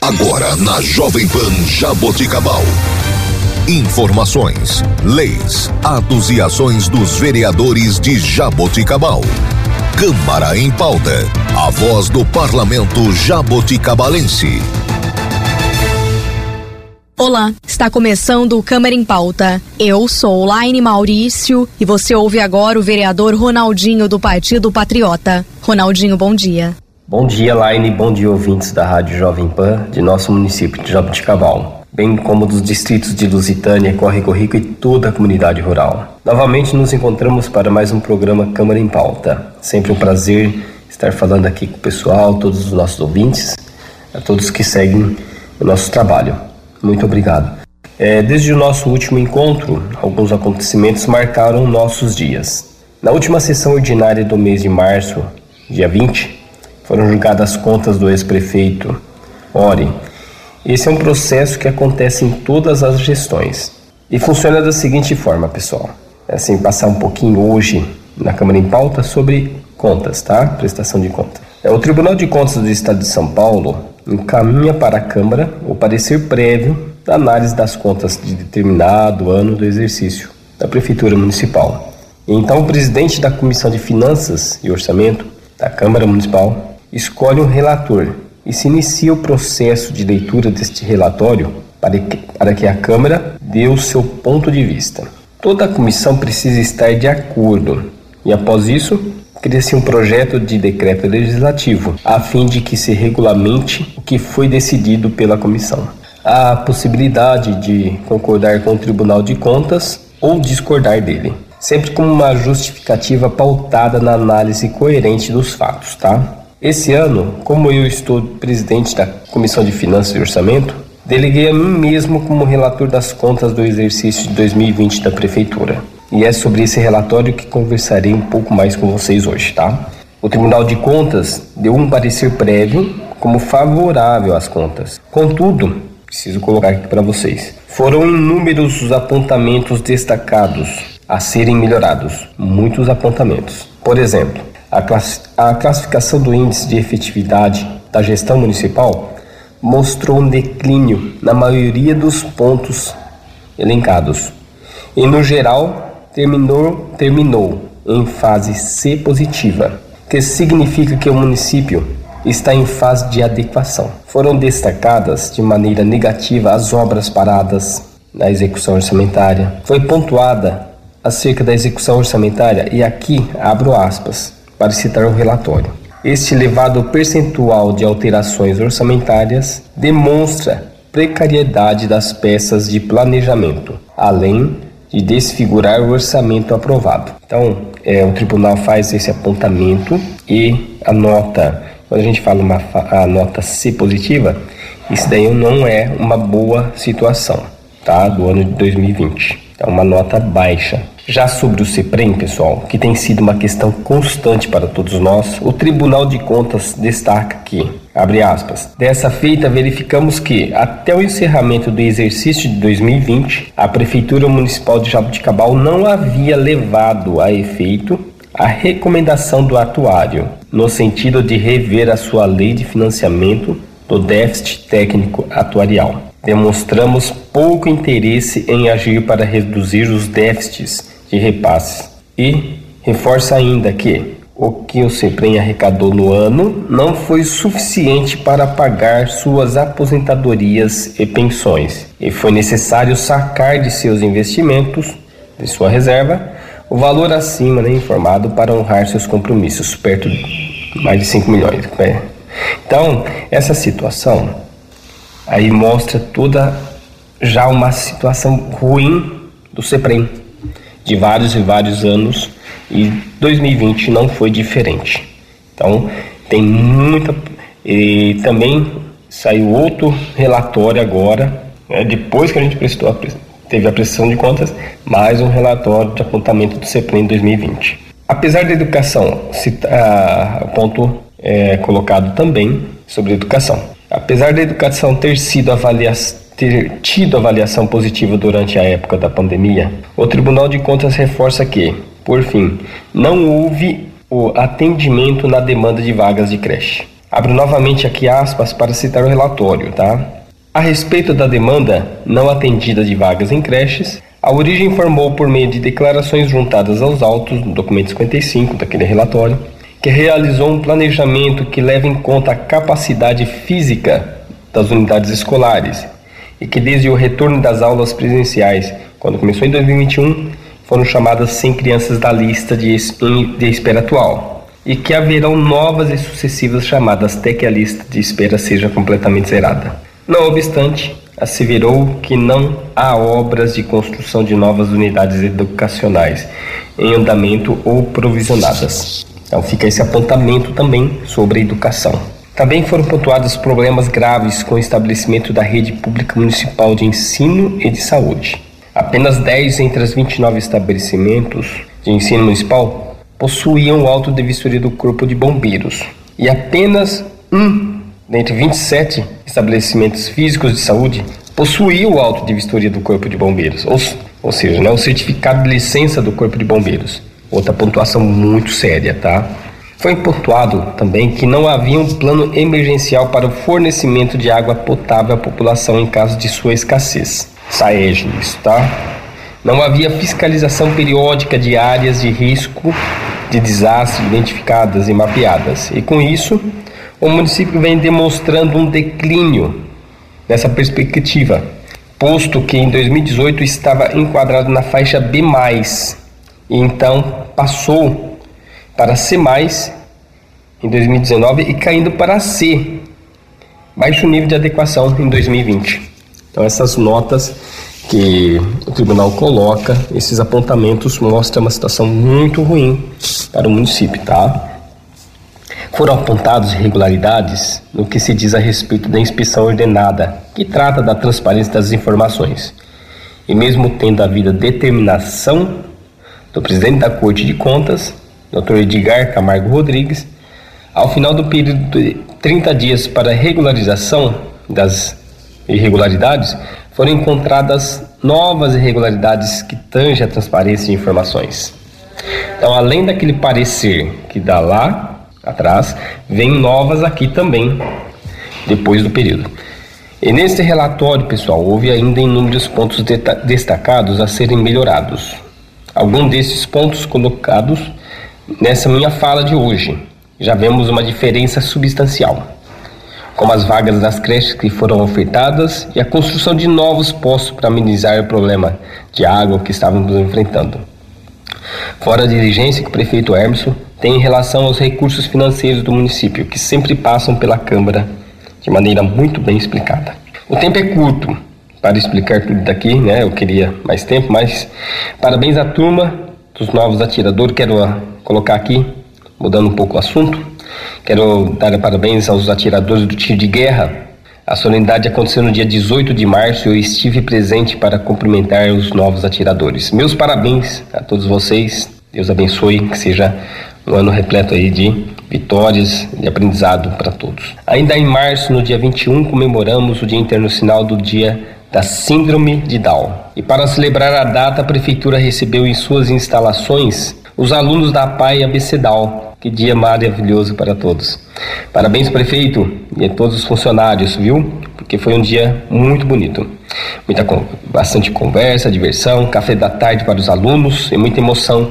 Agora na Jovem Pan Jaboticabal. Informações, leis, atos e ações dos vereadores de Jaboticabal. Câmara em Pauta. A voz do Parlamento jaboticabalense. Olá, está começando o Câmara em Pauta. Eu sou Laine Maurício e você ouve agora o vereador Ronaldinho do Partido Patriota. Ronaldinho, bom dia. Bom dia, Laine, bom dia, ouvintes da Rádio Jovem Pan de nosso município de Jaboticabal, bem como dos distritos de Lusitânia, Córrego Rico e toda a comunidade rural. Novamente nos encontramos para mais um programa Câmara em Pauta. Sempre um prazer estar falando aqui com o pessoal, todos os nossos ouvintes, a todos que seguem o nosso trabalho. Muito obrigado. Desde o nosso último encontro, alguns acontecimentos marcaram nossos dias. Na última sessão ordinária do mês de março, dia 20, foram julgadas as contas do ex-prefeito Ori. Esse é um processo que acontece em todas as gestões. E funciona da seguinte forma, pessoal. Assim, passar um pouquinho hoje na Câmara em Pauta sobre contas, tá? Prestação de contas. O Tribunal de Contas do Estado de São Paulo encaminha para a Câmara o parecer prévio da análise das contas de determinado ano do exercício da Prefeitura Municipal. E então o presidente da Comissão de Finanças e Orçamento da Câmara Municipal escolhe um relator e se inicia o processo de leitura deste relatório para que a Câmara dê o seu ponto de vista. Toda a comissão precisa estar de acordo e, após isso, cria-se um projeto de decreto legislativo a fim de que se regulamente o que foi decidido pela comissão. Há a possibilidade de concordar com o Tribunal de Contas ou discordar dele, sempre com uma justificativa pautada na análise coerente dos fatos, tá? Esse ano, como eu estou presidente da Comissão de Finanças e Orçamento, deleguei a mim mesmo como relator das contas do exercício de 2020 da Prefeitura. E é sobre esse relatório que conversarei um pouco mais com vocês hoje, tá? O Tribunal de Contas deu um parecer prévio como favorável às contas. Contudo, preciso colocar aqui para vocês, foram inúmeros os apontamentos destacados a serem melhorados. Muitos apontamentos. Por exemplo, a classificação do índice de efetividade da gestão municipal mostrou um declínio na maioria dos pontos elencados. E, no geral, terminou em fase C positiva, que significa que o município está em fase de adequação. Foram destacadas de maneira negativa as obras paradas na execução orçamentária. Foi pontuada acerca da execução orçamentária, e aqui abro aspas para citar o relatório. Este elevado percentual de alterações orçamentárias demonstra precariedade das peças de planejamento, além de desfigurar o orçamento aprovado. Então, o tribunal faz esse apontamento e a nota, quando a gente fala a nota C positiva, isso daí não é uma boa situação, tá? Do ano de 2020. É uma nota baixa. Já sobre o CEPREM, pessoal, que tem sido uma questão constante para todos nós, o Tribunal de Contas destaca que, abre aspas, dessa feita verificamos que, até o encerramento do exercício de 2020, a Prefeitura Municipal de Jaboticabal não havia levado a efeito a recomendação do atuário, no sentido de rever a sua lei de financiamento do déficit técnico atuarial. Demonstramos pouco interesse em agir para reduzir os déficits de repasses e reforça ainda que o CEPREM arrecadou no ano não foi suficiente para pagar suas aposentadorias e pensões e foi necessário sacar de seus investimentos, de sua reserva, o valor acima informado para honrar seus compromissos, perto de mais de 5 milhões. Então, essa situação aí mostra toda já uma situação ruim do CEPREM de vários e vários anos, e 2020 não foi diferente. Então tem muita, e também saiu outro relatório agora, depois que a gente teve a prestação de contas, mais um relatório de apontamento do CEPREM em 2020. Apesar da educação, o ponto colocado também sobre educação. Apesar da educação ter tido avaliação positiva durante a época da pandemia, o Tribunal de Contas reforça que, por fim, não houve o atendimento na demanda de vagas de creche. Abro novamente aqui aspas para citar o relatório, tá? A respeito da demanda não atendida de vagas em creches, a Origem informou por meio de declarações juntadas aos autos, no documento 55 daquele relatório, que realizou um planejamento que leva em conta a capacidade física das unidades escolares e que desde o retorno das aulas presenciais, quando começou em 2021, foram chamadas 100 crianças da lista de espera atual e que haverão novas e sucessivas chamadas até que a lista de espera seja completamente zerada. Não obstante, asseverou que não há obras de construção de novas unidades educacionais em andamento ou provisionadas. Então fica esse apontamento também sobre a educação. Também foram pontuados problemas graves com o estabelecimento da rede pública municipal de ensino e de saúde. Apenas 10 entre os 29 estabelecimentos de ensino municipal possuíam o auto de vistoria do Corpo de Bombeiros e apenas dentre 27 estabelecimentos físicos de saúde possuía o auto de vistoria do Corpo de Bombeiros, ou seja, o certificado de licença do Corpo de Bombeiros. Outra pontuação muito séria, tá? Foi pontuado também que não havia um plano emergencial para o fornecimento de água potável à população em caso de sua escassez. SAEG, isso, tá? Não havia fiscalização periódica de áreas de risco de desastre identificadas e mapeadas. E com isso, o município vem demonstrando um declínio nessa perspectiva, posto que em 2018 estava enquadrado na faixa B+, e então passou para C+, em 2019 e caindo para C, baixo nível de adequação em 2020. Então essas notas que o tribunal coloca, esses apontamentos mostram uma situação muito ruim para o município, tá? Foram apontadas irregularidades no que se diz a respeito da inspeção ordenada, que trata da transparência das informações. E mesmo tendo havido determinação do presidente da Corte de Contas, Dr. Edgar Camargo Rodrigues, ao final do período de 30 dias para regularização das irregularidades, foram encontradas novas irregularidades que tangem a transparência de informações. Então, além daquele parecer que dá lá atrás, vem novas aqui também, depois do período. E nesse relatório, pessoal, houve ainda inúmeros pontos destacados a serem melhorados. Alguns desses pontos colocados nessa minha fala de hoje, já vemos uma diferença substancial, como as vagas das creches que foram ofertadas e a construção de novos postos para amenizar o problema de água que estávamos enfrentando. Fora a diligência que o prefeito Hermeson tem em relação aos recursos financeiros do município, que sempre passam pela Câmara de maneira muito bem explicada. O tempo é curto para explicar tudo daqui, né? Eu queria mais tempo, mas parabéns à turma dos novos atiradores. Quero colocar aqui, mudando um pouco o assunto, quero dar parabéns aos atiradores do tiro de guerra. A solenidade aconteceu no dia 18 de março e eu estive presente para cumprimentar os novos atiradores. Meus parabéns a todos vocês, Deus abençoe, que seja um ano repleto aí de vitórias e aprendizado para todos. Ainda em março, no dia 21, comemoramos o Dia Internacional do Dia da Síndrome de Down. E para celebrar a data, a Prefeitura recebeu em suas instalações os alunos da PAI ABC Down. Que dia maravilhoso para todos. Parabéns, prefeito, e a todos os funcionários, viu? Porque foi um dia muito bonito. Bastante conversa, diversão, café da tarde para os alunos e muita emoção,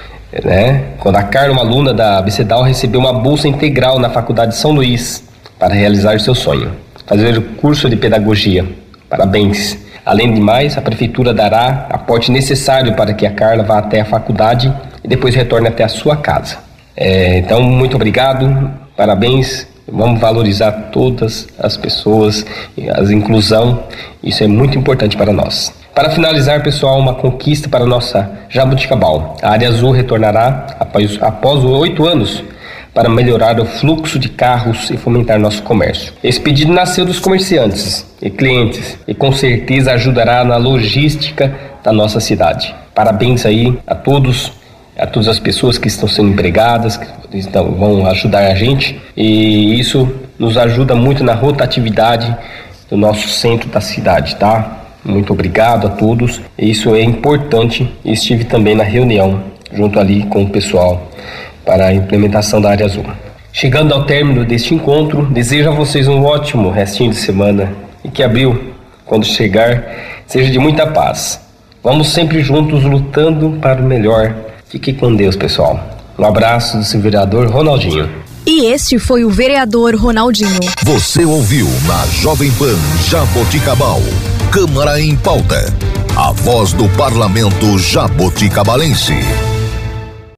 né? Quando a Carla, uma aluna da ABC Down, recebeu uma bolsa integral na Faculdade de São Luís para realizar seu sonho, fazer o curso de pedagogia. Parabéns. Além de mais, a prefeitura dará aporte necessário para que a Carla vá até a faculdade e depois retorne até a sua casa. Então, muito obrigado, parabéns. Vamos valorizar todas as pessoas, a inclusão, isso é muito importante para nós. Para finalizar, pessoal, uma conquista para a nossa Jaboticabal. A área azul retornará após 8 anos para melhorar o fluxo de carros e fomentar nosso comércio. Esse pedido nasceu dos comerciantes e clientes e com certeza ajudará na logística da nossa cidade. Parabéns aí a todas as pessoas que estão sendo empregadas, que vão ajudar a gente, e isso nos ajuda muito na rotatividade do nosso centro da cidade, tá? Muito obrigado a todos, isso é importante. Estive também na reunião junto ali com o pessoal para a implementação da área azul. Chegando ao término deste encontro, desejo a vocês um ótimo restinho de semana e que abril, quando chegar, seja de muita paz. Vamos sempre juntos lutando para o melhor. Fique com Deus, pessoal. Um abraço do seu vereador Ronaldinho. E este foi o vereador Ronaldinho. Você ouviu na Jovem Pan Jaboticabal, Câmara em Pauta, a voz do Parlamento Jaboticabalense.